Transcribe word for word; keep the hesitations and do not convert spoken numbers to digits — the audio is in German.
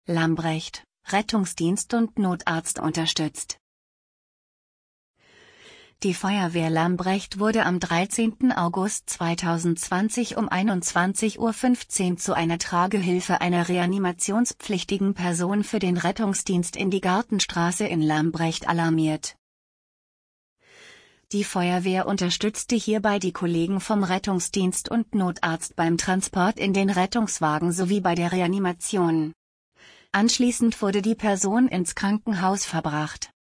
Lambrecht, Rettungsdienst und Notarzt unterstützt. Die Feuerwehr Lambrecht wurde am dreizehnten August zweitausendzwanzig um einundzwanzig Uhr fünfzehn zu einer Tragehilfe einer reanimationspflichtigen Person für den Rettungsdienst in die Gartenstraße in Lambrecht alarmiert. Die Feuerwehr unterstützte hierbei die Kollegen vom Rettungsdienst und Notarzt beim Transport in den Rettungswagen sowie bei der Reanimation. Anschließend wurde die Person ins Krankenhaus verbracht.